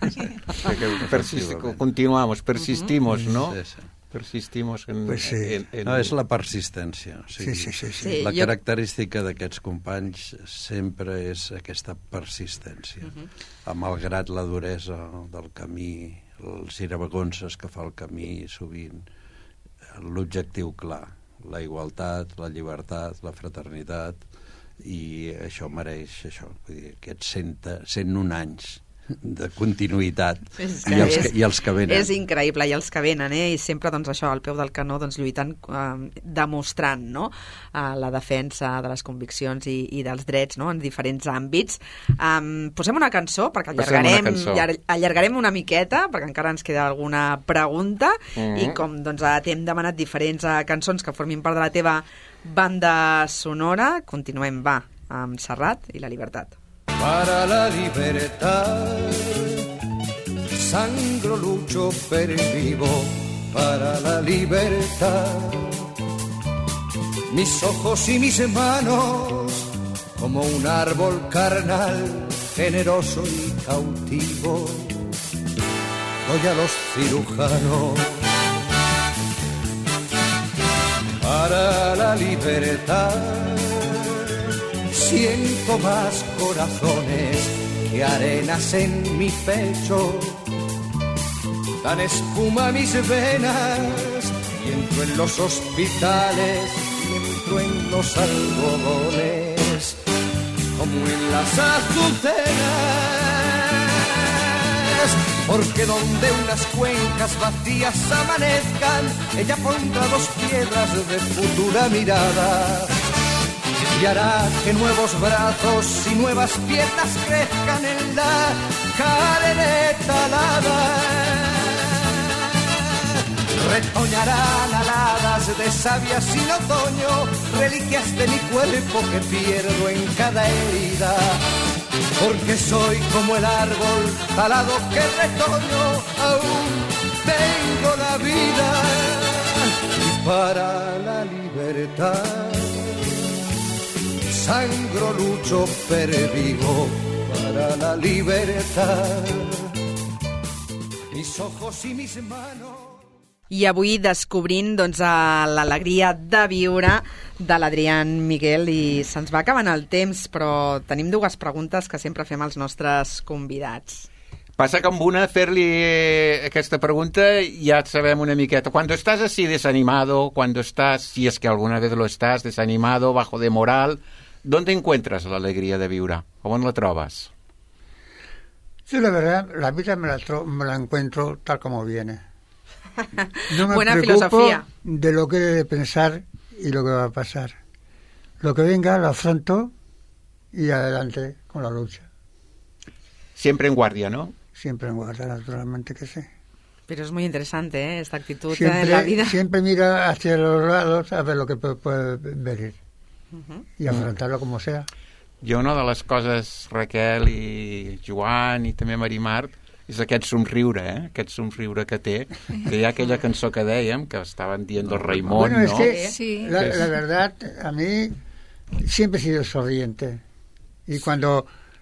Continuamos, persistimos, ¿no? Sí. Persistimos en... Pues sí. No, és la persistència. O sigui, Sí. La característica d'aquests companys sempre és aquesta persistència. Malgrat la duresa del camí, els girabagonses que fa el camí sovint, l'objectiu clar, la igualtat, la llibertat, la fraternitat, i això mereix això, vull dir, aquests 101 anys de continuïtat i els que venen. És increïble, i els que venen, i sempre doncs, això, al peu del canó, doncs, lluitant, demostrant, no? La defensa de les conviccions i dels drets, no? En diferents àmbits. Posem una cançó, perquè allargarem una miqueta, perquè encara ens queda alguna pregunta, i com doncs, t'hem demanat diferents cançons que formin part de la teva banda sonora, continuem, amb Serrat i la Libertad. Para la libertad, sangro, lucho, pervivo para la libertad. Mis ojos y mis manos, como un árbol carnal, generoso y cautivo, doy a los cirujanos. Para la libertad, siento más corazones que arenas en mi pecho. Dan espuma a mis venas y entro en los hospitales y entro en los algodones como en las azucenas. Porque donde unas cuencas vacías amanezcan, ella pondrá 2 piedras de futura mirada y hará que nuevos brazos y nuevas piernas crezcan en la carne talada. Retoñarán aladas de savia sin otoño, reliquias de mi cuerpo que pierdo en cada herida. Porque soy como el árbol talado que retoño, aún tengo la vida. Y para la libertad, sangro, lucho, pervivo para la libertad. Mis ojos y mis manos. I avui descobrint doncs, l'alegria de viure de l'Adrián Miguel, i se'ns va acabant el temps, però tenim 2 preguntes que sempre fem als nostres convidats. Passa que amb una fer-li aquesta pregunta ja et sabem una miqueta. Cuando estás así desanimado, cuando estás, si es que alguna vez lo estás, desanimado, bajo de moral, ¿dónde encuentras la alegría de viure? ¿Cómo la trobas? Sí, la verdad, la vida me la encuentro tal como viene. No me Buena preocupo filosofía. de lo que he de pensar y lo que va a pasar. Lo que venga lo afronto y adelante con la lucha. Siempre en guardia, ¿no? Siempre en guardia, naturalmente que sí. Pero es muy interesante, esta actitud Siempre, en la vida. siempre mira hacia los lados a ver lo que puede venir y afrontarlo como sea. Jo una de les coses, Raquel i Joan i també Marimar, és aquest somriure, aquest somriure que té, que hi ha aquella cançó que dèiem, que estaven dient del Raimon, bueno, es ¿no? que Sí. la verdad, a mí siempre he sido sonriente. Y cuando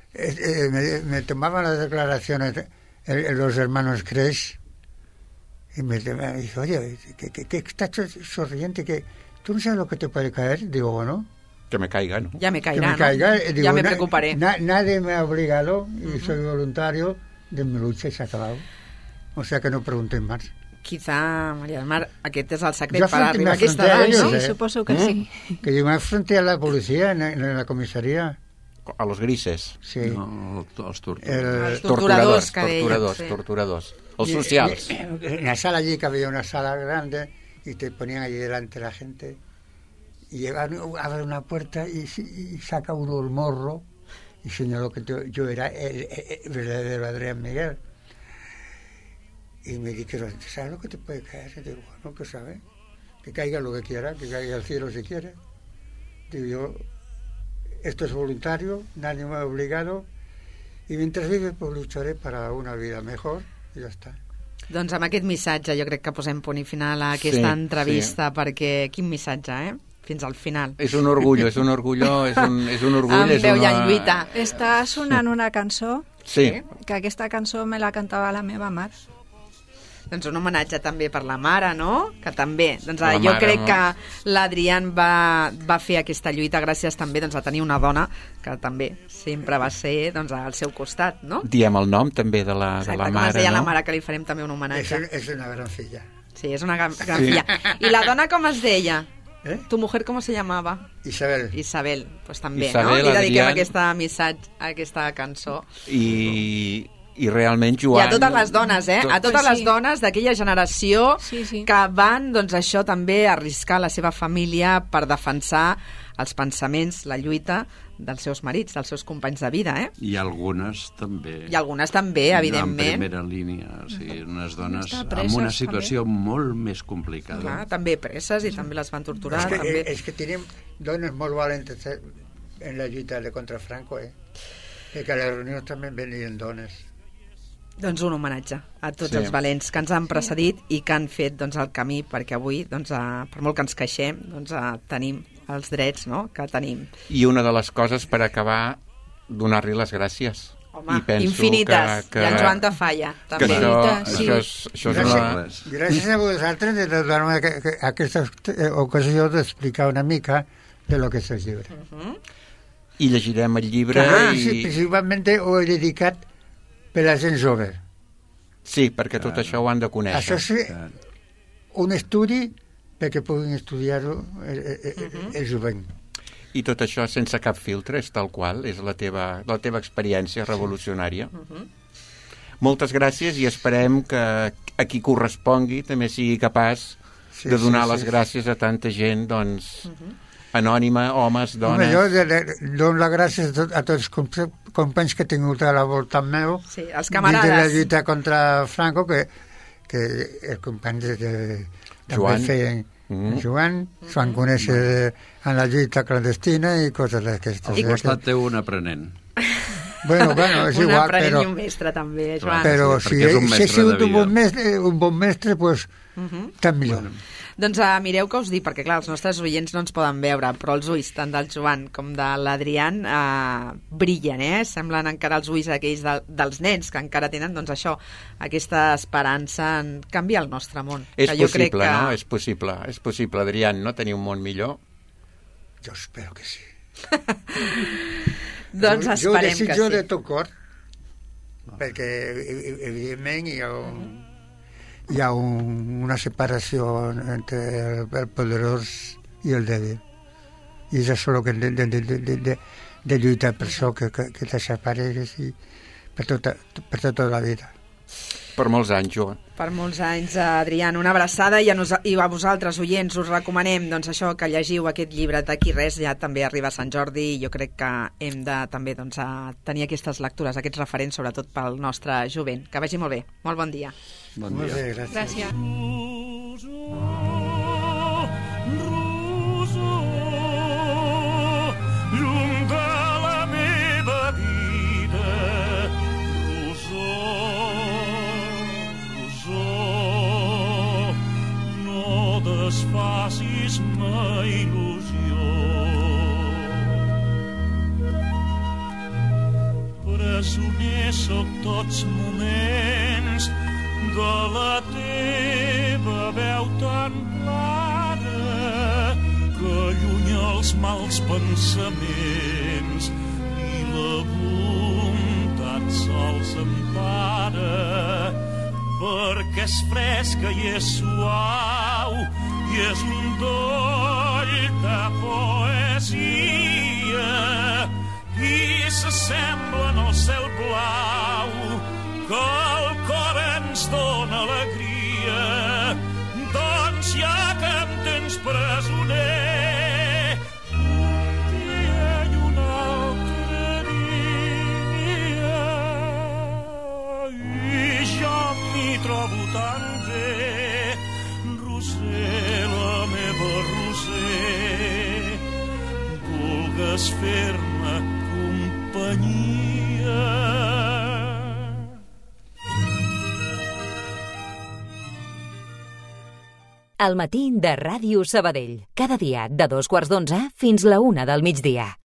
me tomaban las declaraciones los hermanos Cres, y me dijo, oye, que estás sonriente, que tú no sabes lo que te puede caer. Digo, bueno, Que me caiga, ¿no? Ya me que caerá, me caiga. ¿no? Digo, Ya me preocuparé. Nadie me ha obligado, y soy voluntario de mi lucha, y se ha acabado. O sea que no pregunten más. Quizá, Maria del Mar, aquest és el secret Jo per arribar a aquesta m'afrontaré edat, a no? ellos, Sí, suposo que sí. Que yo me enfrenté a la policía en la comisaría. A los grises. Sí. No, els tortures. Els torturadors que deien, torturadors, sí. torturadors. Els socials. En la sala allí, que había una sala grande, y te ponían allí delante la gente, y llegaron, abre una puerta y saca uno el morro, y señaló que yo era el verdadero Adrián Miguel. Y me dijeron, ¿sabes lo que te puede caer? Y digo, bueno, ¿qué sabes? Que caiga lo que quiera, que caiga al cielo si quiere. Digo yo, esto es voluntario, nadie me ha obligado, y mientras vive, pues lucharé para una vida mejor, y ya está. Doncs amb aquest missatge jo crec que posem punt i final a aquesta entrevista, perquè quin missatge, fins al final. És un orgull, és un orgull. Amb veu i en lluita. Està sonant una cançó, Sí. que aquesta cançó me la cantava la meva mare. Doncs un homenatge també per la mare, no? Que també, doncs La jo mare, crec no? que l'Adrián va fer aquesta lluita gràcies també doncs, a tenir una dona que també sempre va ser doncs, al seu costat, no? Diem el nom també de la Exacte, mare, com es deia no? la mare, que li farem també un homenatge. Es una gran filla. Sí, és una gran filla. I la dona com es deia? Tu mujer, ¿cómo se llamava? Isabel, pues també, Isabel, no? Li dediquem Adrián. aquesta cançó. I realment, Joan... I a totes les dones, a totes les dones d'aquella generació que van, doncs això, també arriscar la seva família per defensar els pensaments, la lluita dels seus marits, dels seus companys de vida, I algunes també. Evidentment. En primera línia, o sigui, unes dones amb una situació molt més complicada. Clar, també preses i també les van torturar. És que tenim dones molt valentes en la lluita contra Franco, perquè a les reunions també venien dones. Doncs un homenatge a tots els valents que ens han precedit i que han fet el camí perquè avui, per molt que ens queixem, tenim els drets que tenim. I una de les coses per acabar, donar-li les gràcies. Home, infinites. I en Joan Tafalla, també. Això és gràcies a vosaltres de donar-me aquesta ocasió d'explicar una mica de lo que és el llibre. I llegirem el llibre Sí, principalment ho he dedicat per la gent jove. Sí, perquè tot això ho han de conèixer. Això és un estudi perquè puguin estudiar-ho el jovent. I tot això sense cap filtre, és tal qual, és la teva experiència revolucionària. Moltes gràcies i esperem que a qui correspongui també sigui capaç de donar les gràcies a tanta gent, anònima, homes, dones... Jo dono les gràcies a tots els companys que he tingut a la volta meu, els camarades. Dins de la lluita contra Franco, que els companys també feien Joan, s'ho van conèixer en la lluita clandestina i coses d'aquestes. Al costat teu un aprenent. Bueno, és igual, un aprenent i un mestre també, Joan. Però si he sigut un bon mestre, doncs tant millor. Doncs mireu que us dic, perquè clar, els nostres oients no ens poden veure, però els ulls tant del Joan com de l'Adrián brillen, semblen encara els ulls aquells dels nens que encara tenen, doncs això, aquesta esperança en canviar el nostre món. És possible, no? És possible, Adrián, no? Tenir un món millor? Jo espero que sí. Doncs esperem que sí. Jo desitjo de tot cor, perquè evidentment hi ha una separació entre el poderós i el dèbil. I és això el que de lluitar per això, que te separes per tota la vida. Per molts anys, Joan. Per molts anys, Adrián. Una abraçada i a vosaltres, oients, us recomanem això, que llegiu aquest llibre D'aquí res, ja també arriba a Sant Jordi i jo crec que hem de també tenir aquestes lectures, aquests referents, sobretot pel nostre jovent. Que vagi molt bé. Molt bon dia. Bon dia. Molt bé, gràcies. Desfacis ma il·lusió. Presoner sóc tots moments de la teva veu tan clara que allunya els mals pensaments i la bontat sols empara, perquè és fresca i és suau i és un doll de poesia i s'assemblen al cel blau que el cor ens dóna alegria. Doncs ja que em tens presoner un dia i un altre dia i jo m'hi trobo tan bé. Roser, la meva Roser, vulgues fer-me companyia. El matí de Ràdio Sabadell. Cada dia de 2:15 fins la 1 del migdia.